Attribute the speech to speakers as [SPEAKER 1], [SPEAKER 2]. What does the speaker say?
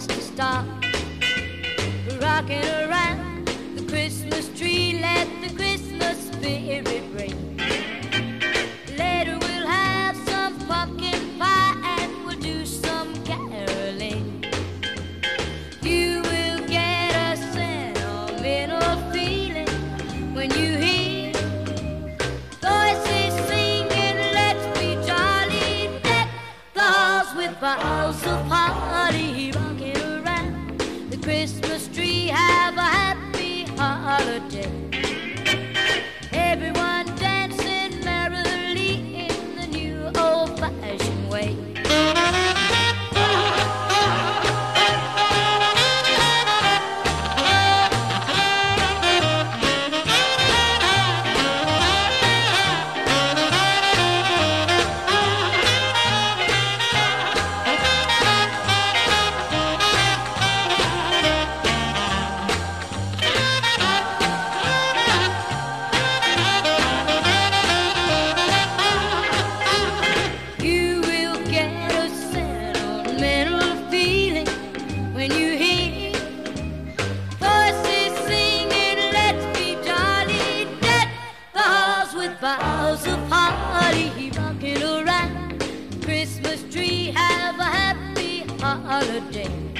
[SPEAKER 1] to start rocking around the Christmas tree. Let the Christmas spirit ring. Later we'll have some pumpkin pie and we'll do some caroling. You will get a sentimental feeling when you hear voices singing, let's be jolly. Deck the halls with boughs of holly, rocking around the Christmas tree. Have a happy holiday. Everyone dancing merrily in the new old-fashioned way. When you hear voices singing, let's be jolly. Deck the halls with boughs of holly, rocking around the Christmas tree. Have a happy holiday.